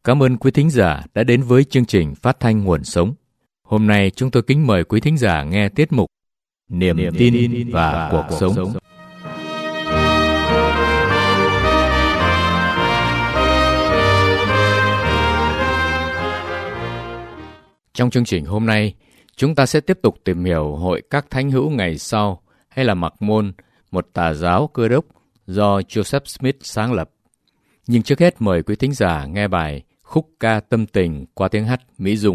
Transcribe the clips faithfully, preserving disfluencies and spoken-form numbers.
Cảm ơn quý thính giả đã đến với chương trình phát thanh Nguồn Sống. Hôm nay chúng tôi kính mời quý thính giả nghe tiết mục Niềm, Niềm tin, tin và, và cuộc, cuộc sống. sống. Trong chương trình hôm nay, chúng ta sẽ tiếp tục tìm hiểu Hội các Thánh hữu ngày sau, hay là Mặc Môn, một tà giáo Cơ đốc do Joseph Smith sáng lập. Nhưng trước hết mời quý thính giả nghe bài Khúc ca tâm tình qua tiếng hát Mỹ Dung.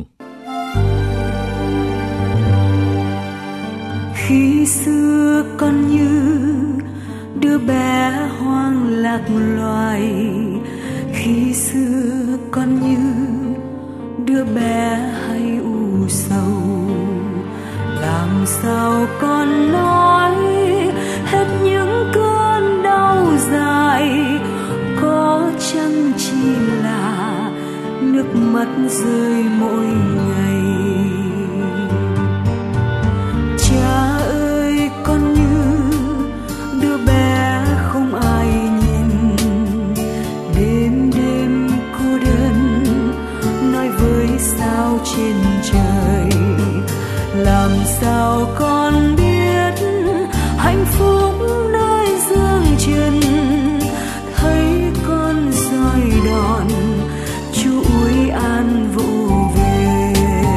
Khi xưa con như đứa bé hoang lạc loài, khi xưa con như đứa bé hay u sầu, làm sao con nói hết những cơn đau dài, có chăng chỉ là nước mắt rơi mỗi ngày. Cha ơi, con như đứa bé không ai nhìn, đêm đêm cô đơn nói với sao trên trời, làm sao con biết hạnh phúc nơi dương trần, thấy con roi đòn chuỗi an vụ về.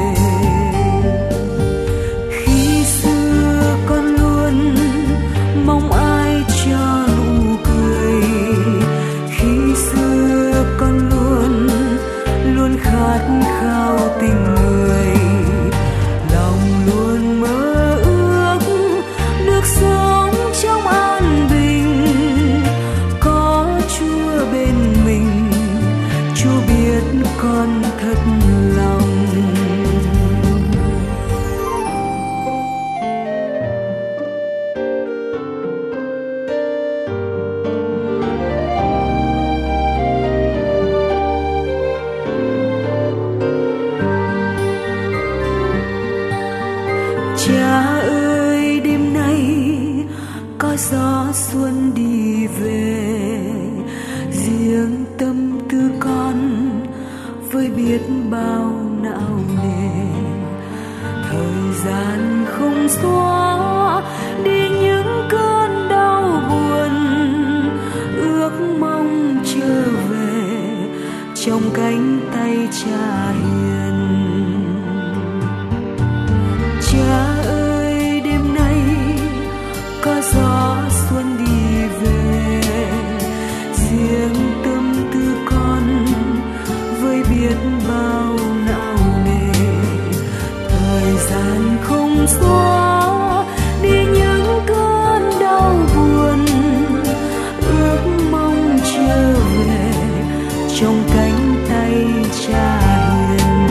Khi xưa con luôn mong ai cho nụ cười, khi xưa con luôn luôn khát khao tình người, lòng luôn mơ ước được sống trong an bình, có Chúa bên mình, Chúa biết con thật lòng. Cha ơi, đêm nay có gió xuân đi về, riêng tâm tư con với biết bao não nề, thời gian không xóa đi những cơn đau buồn, ước mong trở về trong cánh tay cha hiền. Cha ơi, đêm nay có gió xuân đi về, riêng tâm tư con với biết bao não nề, thời gian không xóa đi những cơn đau buồn, ước mong trở về trong cánh tay cha hiền.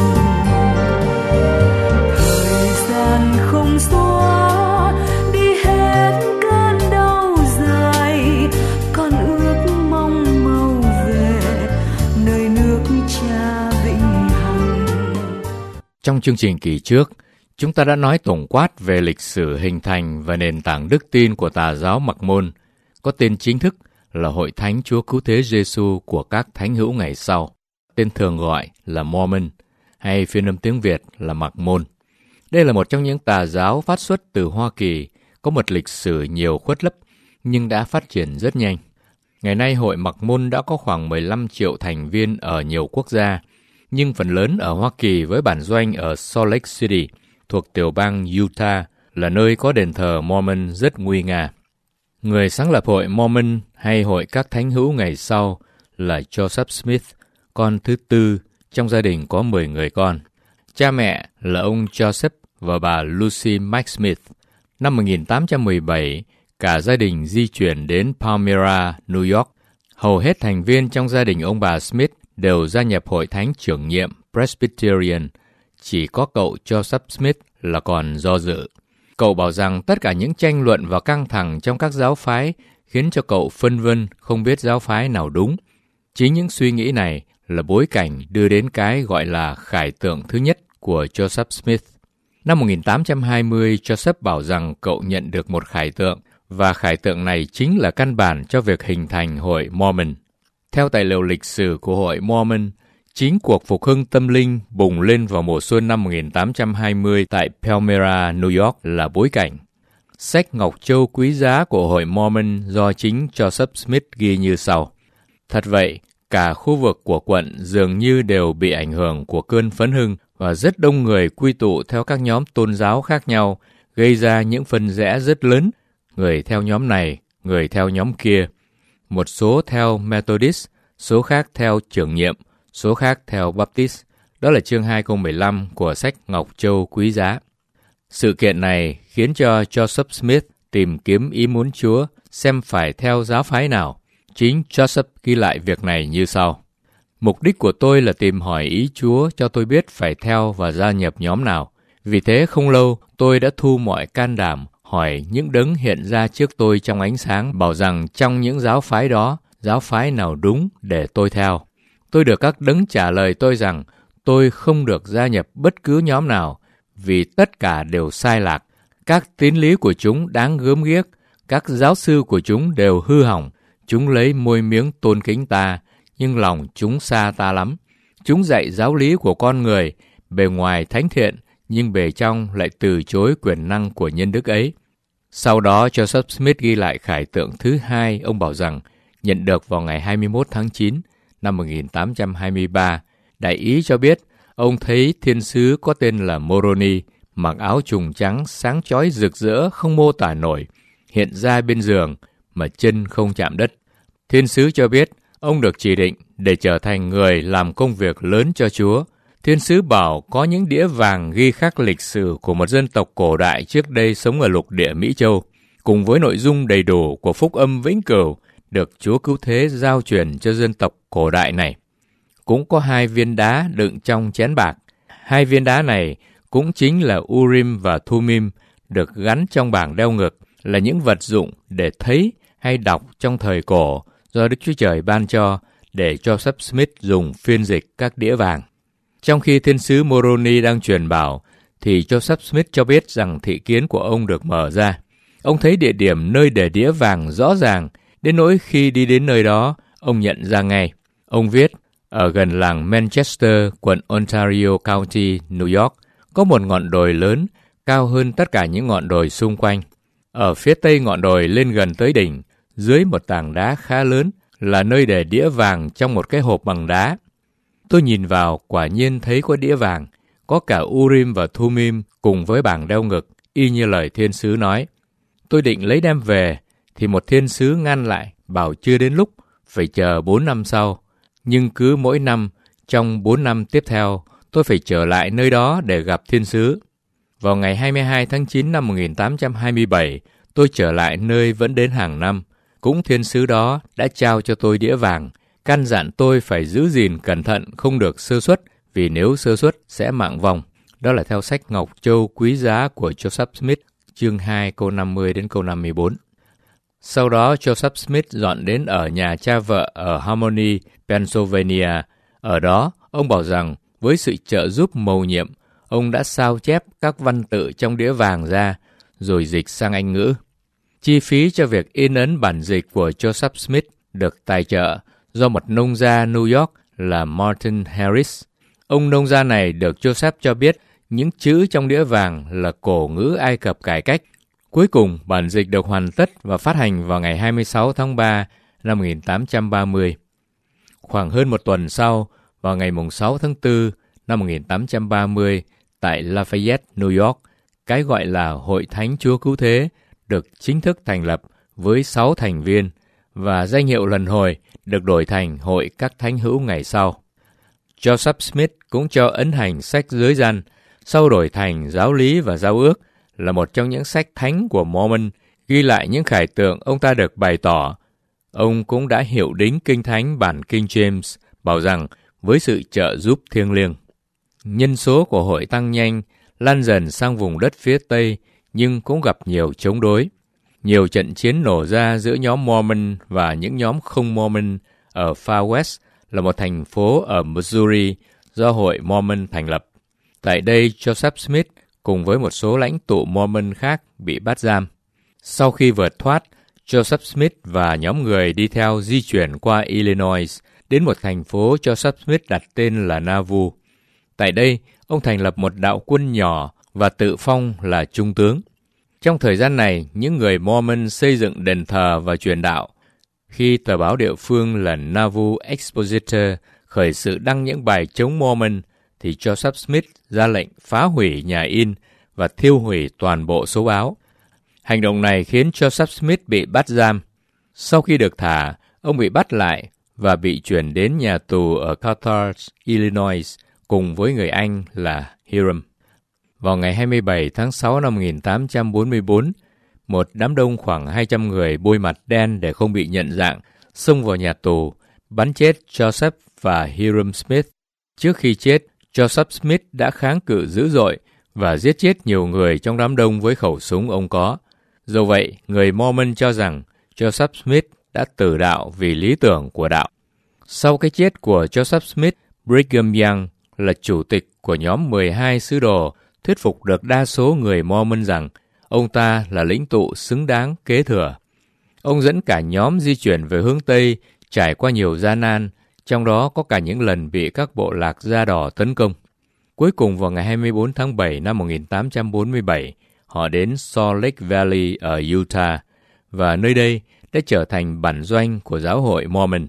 Thời gian không xóa đi hết cơn đau dài, con ước mong mau về nơi nước cha vĩnh hằng. Trong chương trình kỳ trước, chúng ta đã nói tổng quát về lịch sử hình thành và nền tảng đức tin của tà giáo Mặc Môn, có tên chính thức là Hội Thánh Chúa Cứu Thế Giêsu của các Thánh hữu ngày sau, tên thường gọi là Mormon, hay phiên âm tiếng Việt là Mặc Môn. Đây là một trong những tà giáo phát xuất từ Hoa Kỳ, có một lịch sử nhiều khuất lấp, nhưng đã phát triển rất nhanh. Ngày nay, Hội Mặc Môn đã có khoảng mười lăm triệu thành viên ở nhiều quốc gia, nhưng phần lớn ở Hoa Kỳ với bản doanh ở Salt Lake City, thuộc tiểu bang Utah, là nơi có đền thờ Mormon rất nguy nga. Người sáng lập Hội Mormon hay Hội các Thánh hữu ngày sau là Joseph Smith, con thứ tư trong gia đình có mười người con. Cha mẹ là ông Joseph và bà Lucy Mike Smith. Năm một nghìn tám trăm mười bảy, cả gia đình di chuyển đến Palmyra, New York. Hầu hết thành viên trong gia đình ông bà Smith đều gia nhập Hội Thánh trưởng nhiệm Presbyterian. Chỉ có cậu Joseph Smith là còn do dự. Cậu bảo rằng tất cả những tranh luận và căng thẳng trong các giáo phái khiến cho cậu phân vân không biết giáo phái nào đúng. Chính những suy nghĩ này là bối cảnh đưa đến cái gọi là khải tượng thứ nhất của Joseph Smith. Năm một nghìn tám trăm hai mươi, Joseph bảo rằng cậu nhận được một khải tượng, và khải tượng này chính là căn bản cho việc hình thành hội Mormon. Theo tài liệu lịch sử của hội Mormon, Chính cuộc phục hưng tâm linh bùng lên vào mùa xuân năm một nghìn tám trăm hai mươi tại Palmyra, New York là bối cảnh. Sách Ngọc Châu quý giá của hội Mormon do chính Joseph Smith ghi như sau. Thật vậy, cả khu vực của quận dường như đều bị ảnh hưởng của cơn phấn hưng và rất đông người quy tụ theo các nhóm tôn giáo khác nhau, gây ra những phân rẽ rất lớn, người theo nhóm này, người theo nhóm kia. Một số theo Methodist, số khác theo trưởng nhiệm, số khác theo Baptist. Đó là chương hai không một lăm của sách Ngọc Châu quý giá. Sự kiện này khiến cho Joseph Smith tìm kiếm ý muốn Chúa xem phải theo giáo phái nào. Chính Joseph ghi lại việc này như sau. Mục đích của tôi là tìm hỏi ý Chúa cho tôi biết phải theo và gia nhập nhóm nào. Vì thế không lâu tôi đã thu mọi can đảm hỏi những đấng hiện ra trước tôi trong ánh sáng, bảo rằng trong những giáo phái đó, giáo phái nào đúng để tôi theo. Tôi được các đấng trả lời tôi rằng tôi không được gia nhập bất cứ nhóm nào, vì tất cả đều sai lạc. Các tín lý của chúng đáng gớm ghiếc, các giáo sư của chúng đều hư hỏng. Chúng lấy môi miếng tôn kính ta, nhưng lòng chúng xa ta lắm. Chúng dạy giáo lý của con người, bề ngoài thánh thiện, nhưng bề trong lại từ chối quyền năng của nhân đức ấy. Sau đó, Joseph Smith ghi lại khải tượng thứ hai, ông bảo rằng, nhận được vào ngày hai mươi mốt tháng chín năm một nghìn tám trăm hai mươi ba, đại ý cho biết, ông thấy thiên sứ có tên là Moroni, mặc áo trùng trắng sáng chói rực rỡ không mô tả nổi, hiện ra bên giường, mà chân không chạm đất. Thiên sứ cho biết, ông được chỉ định để trở thành người làm công việc lớn cho Chúa. Thiên sứ bảo có những đĩa vàng ghi khắc lịch sử của một dân tộc cổ đại trước đây sống ở lục địa Mỹ Châu, cùng với nội dung đầy đủ của phúc âm vĩnh cửu được Chúa Cứu Thế giao truyền cho dân tộc cổ đại này. Cũng có hai viên đá đựng trong chén bạc. Hai viên đá này cũng chính là Urim và Thummim, được gắn trong bảng đeo ngực, là những vật dụng để thấy hay đọc trong thời cổ do Đức Chúa Trời ban cho để Joseph Smith dùng phiên dịch các đĩa vàng. Trong khi thiên sứ Moroni đang truyền bảo, thì Joseph Smith cho biết rằng thị kiến của ông được mở ra. Ông thấy địa điểm nơi để đĩa vàng rõ ràng, đến nỗi khi đi đến nơi đó, ông nhận ra ngay. Ông viết, ở gần làng Manchester, quận Ontario County, New York, có một ngọn đồi lớn, cao hơn tất cả những ngọn đồi xung quanh. Ở phía tây ngọn đồi lên gần tới đỉnh, dưới một tảng đá khá lớn, là nơi để đĩa vàng trong một cái hộp bằng đá. Tôi nhìn vào, quả nhiên thấy có đĩa vàng, có cả Urim và Thummim cùng với bảng đeo ngực, y như lời thiên sứ nói. Tôi định lấy đem về, thì một thiên sứ ngăn lại, bảo chưa đến lúc, phải chờ bốn năm sau. Nhưng cứ mỗi năm, trong bốn năm tiếp theo, tôi phải trở lại nơi đó để gặp thiên sứ. Vào ngày hai mươi hai tháng chín năm một nghìn tám trăm hai mươi bảy, tôi trở lại nơi vẫn đến hàng năm. Cũng thiên sứ đó đã trao cho tôi đĩa vàng, căn dặn tôi phải giữ gìn cẩn thận không được sơ suất, vì nếu sơ suất sẽ mạng vong. Đó là theo sách Ngọc Châu quý giá của Joseph Smith, chương hai câu năm mươi đến câu năm mươi bốn. Sau đó Joseph Smith dọn đến ở nhà cha vợ ở Harmony, Pennsylvania. Ở đó, ông bảo rằng với sự trợ giúp mầu nhiệm, ông đã sao chép các văn tự trong đĩa vàng ra, rồi dịch sang Anh ngữ. Chi phí cho việc in ấn bản dịch của Joseph Smith được tài trợ do một nông gia New York là Martin Harris. Ông nông gia này được Joseph cho biết những chữ trong đĩa vàng là cổ ngữ Ai Cập cải cách. Cuối cùng, bản dịch được hoàn tất và phát hành vào ngày hai mươi sáu tháng ba năm một nghìn tám trăm ba mươi. Khoảng hơn một tuần sau, vào ngày sáu tháng tư năm một nghìn tám trăm ba mươi, tại Lafayette, New York, cái gọi là Hội Thánh Chúa Cứu Thế được chính thức thành lập với sáu thành viên, và danh hiệu lần hồi được đổi thành Hội các Thánh hữu ngày sau. Joseph Smith cũng cho ấn hành sách Giới Răn, sau đổi thành Giáo lý và Giao ước, là một trong những sách thánh của Mormon, ghi lại những khải tượng ông ta được bày tỏ. Ông cũng đã hiệu đính Kinh Thánh bản King James, bảo rằng với sự trợ giúp thiêng liêng, nhân số của hội tăng nhanh, lan dần sang vùng đất phía Tây, nhưng cũng gặp nhiều chống đối. Nhiều trận chiến nổ ra giữa nhóm Mormon và những nhóm không Mormon ở Far West, là một thành phố ở Missouri do hội Mormon thành lập. Tại đây, Joseph Smith cùng với một số lãnh tụ Mormon khác bị bắt giam. Sau khi vượt thoát, Joseph Smith và nhóm người đi theo di chuyển qua Illinois đến một thành phố Joseph Smith đặt tên là Nauvoo. Tại đây, ông thành lập một đạo quân nhỏ và tự phong là trung tướng. Trong thời gian này, những người Mormon xây dựng đền thờ và truyền đạo. Khi tờ báo địa phương là Nauvoo Expositor khởi sự đăng những bài chống Mormon, thì Joseph Smith ra lệnh phá hủy nhà in và thiêu hủy toàn bộ số báo. Hành động này khiến Joseph Smith bị bắt giam. Sau khi được thả, ông bị bắt lại và bị chuyển đến nhà tù ở Carthage, Illinois, cùng với người anh là Hiram. Vào ngày hai mươi bảy tháng sáu năm một nghìn tám trăm bốn mươi tư, một đám đông khoảng hai trăm người bôi mặt đen để không bị nhận dạng, xông vào nhà tù, bắn chết Joseph và Hiram Smith. Trước khi chết, Joseph Smith đã kháng cự dữ dội và giết chết nhiều người trong đám đông với khẩu súng ông có. Dù vậy, người Mormon cho rằng Joseph Smith đã tử đạo vì lý tưởng của đạo. Sau cái chết của Joseph Smith, Brigham Young là chủ tịch của nhóm mười hai sứ đồ thuyết phục được đa số người Mormon rằng ông ta là lĩnh tụ xứng đáng kế thừa. Ông dẫn cả nhóm di chuyển về hướng Tây, trải qua nhiều gian nan, trong đó có cả những lần bị các bộ lạc da đỏ tấn công. Cuối cùng vào ngày hai mươi tư tháng bảy năm một nghìn tám trăm bốn mươi bảy, họ đến Salt Lake Valley ở Utah, và nơi đây đã trở thành bản doanh của giáo hội Mormon.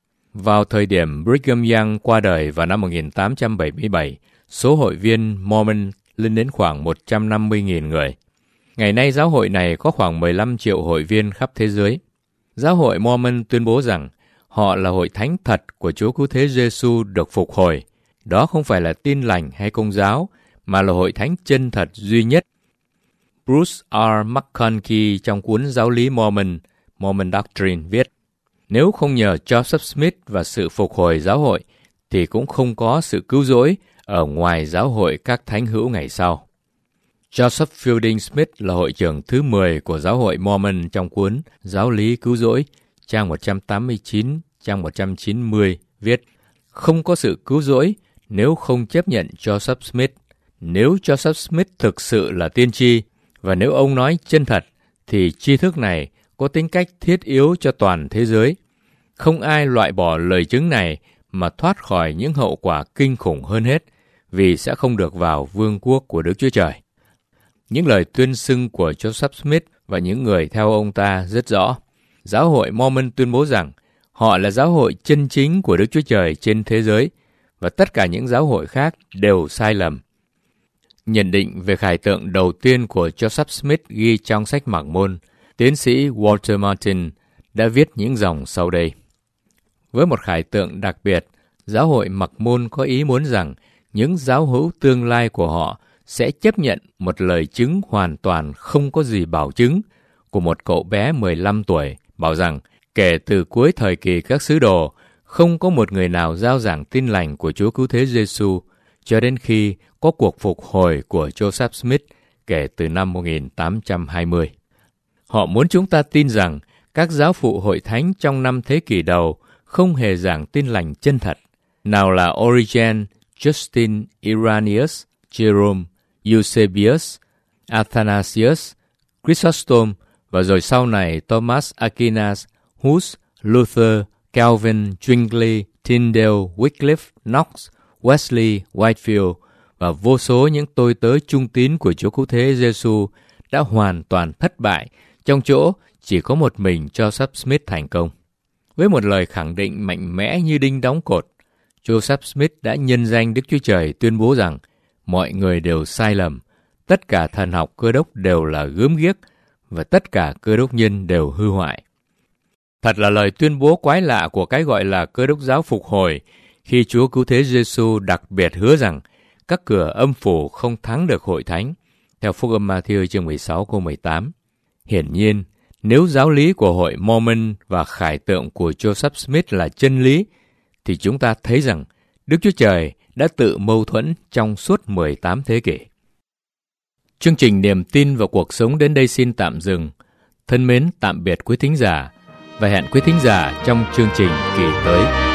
Vào thời điểm Brigham Young qua đời vào năm một nghìn tám trăm bảy mươi bảy, số hội viên Mormon lên đến khoảng một trăm năm mươi nghìn người. Ngày nay giáo hội này có khoảng mười lăm triệu hội viên khắp thế giới. Giáo hội Mormon tuyên bố rằng họ là hội thánh thật của Chúa Cứu Thế Giêsu được phục hồi. Đó không phải là Tin Lành hay Công giáo, mà là hội thánh chân thật duy nhất. Bruce R. McConkie trong cuốn Giáo lý Mormon, Mormon Doctrine viết, nếu không nhờ Joseph Smith và sự phục hồi giáo hội, thì cũng không có sự cứu rỗi ở ngoài giáo hội các thánh hữu ngày sau. Joseph Fielding Smith là hội trưởng thứ mười của giáo hội Mormon trong cuốn Giáo lý cứu rỗi, trang một trăm tám mươi chín, trang một trăm chín mươi, viết, không có sự cứu rỗi nếu không chấp nhận Joseph Smith. Nếu Joseph Smith thực sự là tiên tri, và nếu ông nói chân thật, thì tri thức này có tính cách thiết yếu cho toàn thế giới. Không ai loại bỏ lời chứng này mà thoát khỏi những hậu quả kinh khủng hơn hết, vì sẽ không được vào vương quốc của Đức Chúa Trời. Những lời tuyên xưng của Joseph Smith và những người theo ông ta rất rõ. Giáo hội Mormon tuyên bố rằng họ là giáo hội chân chính của Đức Chúa Trời trên thế giới, và tất cả những giáo hội khác đều sai lầm. Nhận định về khải tượng đầu tiên của Joseph Smith ghi trong sách Mặc Môn, tiến sĩ Walter Martin đã viết những dòng sau đây. Với một khải tượng đặc biệt, giáo hội Mặc Môn có ý muốn rằng những giáo hữu tương lai của họ sẽ chấp nhận một lời chứng hoàn toàn không có gì bảo chứng của một cậu bé mười lăm tuổi, bảo rằng kể từ cuối thời kỳ các sứ đồ, không có một người nào rao giảng tin lành của Chúa Cứu Thế Giêsu cho đến khi có cuộc phục hồi của Joseph Smith kể từ năm một nghìn tám trăm hai mươi. Họ muốn chúng ta tin rằng các giáo phụ hội thánh trong năm thế kỷ đầu không hề giảng tin lành chân thật. Nào là Origen, Justin, Irenaeus, Jerome, Eusebius, Athanasius, Chrysostom, và rồi sau này Thomas Aquinas, Hus, Luther, Calvin, Zwingli, Tyndale, Wycliffe, Knox, Wesley, Whitefield và vô số những tôi tớ trung tín của Chúa Cứu Thế Giêsu đã hoàn toàn thất bại, trong chỗ chỉ có một mình Joseph Smith thành công. Với một lời khẳng định mạnh mẽ như đinh đóng cột, Joseph Smith đã nhân danh Đức Chúa Trời tuyên bố rằng mọi người đều sai lầm, tất cả thần học Cơ đốc đều là gớm ghiếc và tất cả Cơ đốc nhân đều hư hoại. Thật là lời tuyên bố quái lạ của cái gọi là Cơ đốc giáo phục hồi, khi Chúa Cứu Thế Giêsu đặc biệt hứa rằng các cửa âm phủ không thắng được hội thánh, theo Phúc âm Ma-thi-ơ chương mười sáu câu mười tám. Hiển nhiên, nếu giáo lý của hội Mormon và khải tượng của Joseph Smith là chân lý, thì chúng ta thấy rằng Đức Chúa Trời đã tự mâu thuẫn trong suốt mười tám thế kỷ. Chương trình Niềm tin vào cuộc sống đến đây xin tạm dừng. Thân mến tạm biệt quý thính giả và hẹn quý thính giả trong chương trình kỳ tới.